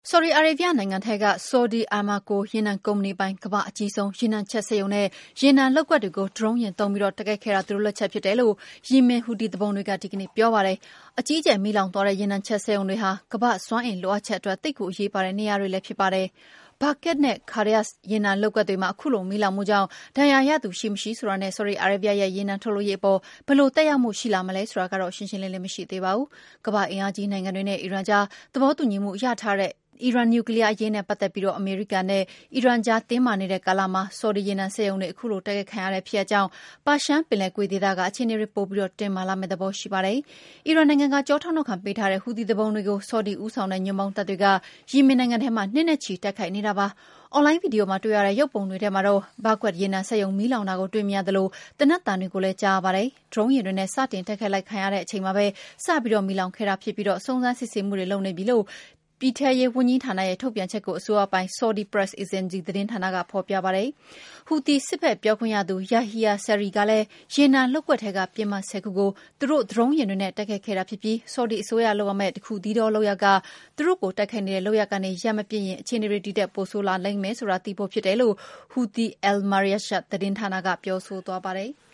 ဆော်ဒီအာရေဗျနိုင်ငံထဲက Saudi Aramco ရေနံကုမ္ပဏီပိုင်ကမ္ဘာ့အကြီးဆုံးရေနံချက်စက်ရုံနဲ့ရေနံလုပ်ကွက်တွေကို ဒရုန်းယာဉ်သုံးပြီးတိုက်ခိုက်ခဲ့တာသူတို့လက်ချက်ဖြစ်တယ်လို့ယီမင်ဟူသီသူပုန်တွေကဒီကနေ့ပြောပါတယ်။အကြီးအကျယ်မီးလောင်သွားတဲ့ရေနံချက်စက်ရုံတွေဟာကမ္ဘာ့စွမ်းအင်လိုအပ်ချက်အတွက်သိပ်ကိုအရေးပါတဲ့နေရာတွေလည်းဖြစ်ပါတယ်။ Barkat နဲ့ Khareas ရေနံလုပ်ကွက်တွေမှာခုလိုမီးလောင်မှုကြောင့်ဒဏ်ရာရသူရှိမရှိဆိုတာနဲ့ ဆော်ဒီအာရေဗျရဲ့ရေနံထုတ်လုပ်ရေးအပေါ်ဘယ်လိုသက်ရောက်မှုရှိလာမလဲဆိုတာကတော့ရှင်းရှင်းလင်းလင်းမရှိသေးပါဘူး။ကမ္ဘာ့အင်အားကြီးနိုင်ငံတွေနဲ့အီရန်ကြားသဘောတူညီမှုရထားတဲ့အီရန်နျူကလီးယားအရေးနဲ့ပတ်သက်ပြီးအမေရိကန်နဲ့အီရန်ကြားတင်းမာနေတဲ့ကာလမှာဆော်ဒီရေနံစက်ရုံတွေအခုလိုတိုက်ခိုက်ခံရတဲ့ဖြစ်ရပ်ကြောင့်ပါရှန်ပင်လယ်ကွေ့ဒေသကအခြေအနေတွေပိုပြီးတင်းမာလာမယ့်သဘောရှိပါတယ်။အီရန်နိုင်ငံကကျောထောက်နောက်ခံပေးထားတဲ့ဟူသီသူပုန်တွေကိုဆော်ဒီဦးဆောင်တဲ့ညွန့်ပေါင်းတပ်တွေကယီမင်နိုင်ငံထဲမှာနှစ်နဲ့ချီတိုက်ခိုက်နေတာပါ။အွန်လိုင်းဗီဒီယိုမှာတွေ့ရတဲ့ရုပ်ပုံတွေထဲမှာတော့ဘာကွက်ရေနံစက်ရုံမီးလောင်တာကိုတွေ့မြင်ရသလိုသေနတ်သံတွေကိုလည်းကြားရပါတယ်။ဒရုန်းယာဉ်တွေနဲ့စတင်တိုက်ခိုက်လိုက်ခံရတဲ့အချိန်မှာပဲစပြီးမီးလောင်ခဲ့တာဖြစ်ပြီးစုံစမ်းစစ်ဆေးမှုတွေလုပ်နေပြီလို့ပြည်ထဲရေးဝန်ကြီးဌာနရဲ့ထုတ်ပြန်ချက်ကိုအစိုးရပိုင် Saudi Press Agency သတင်းဌာနကဖော်ပြပါတယ်။ဟူသီစစ်ဘက်ပြောခွင့်ရသူ Yahya Saree ကလည်းရေနံလုပ်ကွက်ထဲကပစ်မှတ်10ခုကိုသူတို့ဒရုန်းယာဉ်တွေနဲ့တိုက်ခိုက်ခဲ့တာဖြစ်ပြီးဆော်ဒီအစိုးရလုပ်ရမယ့်တခုတည်းသောလုပ်ရပ်ကသူတို့ကိုတိုက်ခိုက်နေတဲ့လုပ်ရပ်ကနေရပ်မပစ်ရင်အခြေအနေတွေဒီထက်ပိုဆိုးလာလိမ့်မယ်ဆိုတာသိဖို့ဖြစ်တယ်လို့ Houthi Al Mariashat သတင်းဌာနကပြောဆိုသွားပါတယ်။